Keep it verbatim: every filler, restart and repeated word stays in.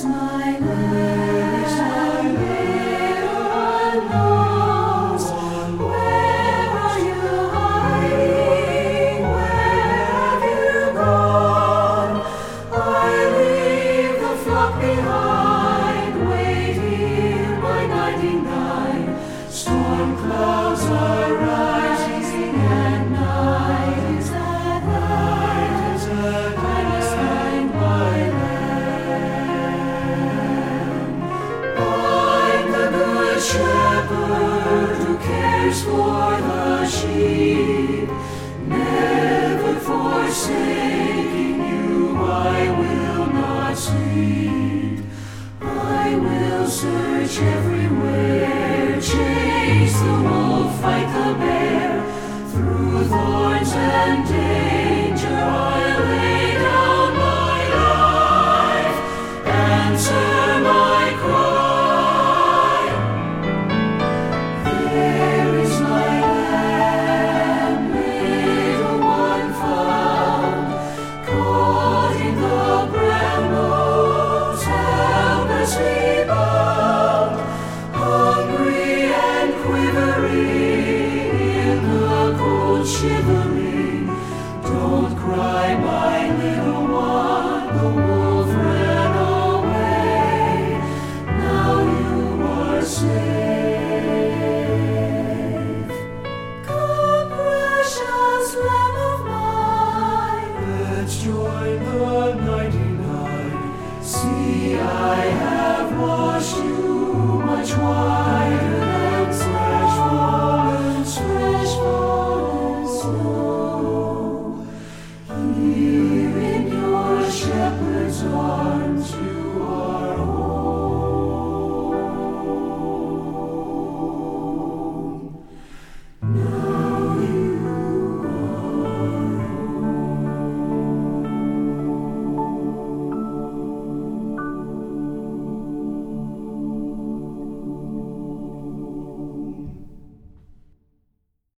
is my lamb? Little one knows. Where are you hiding? Where have you gone? I leave the flock behind. Wait here by ninety-nine. Storm clouds are rising and night is at hand. I must find my lamb. I'm the good shepherd who cares for the sheep, never forsaking you. I will not sleep. I will search everywhere, chase the one.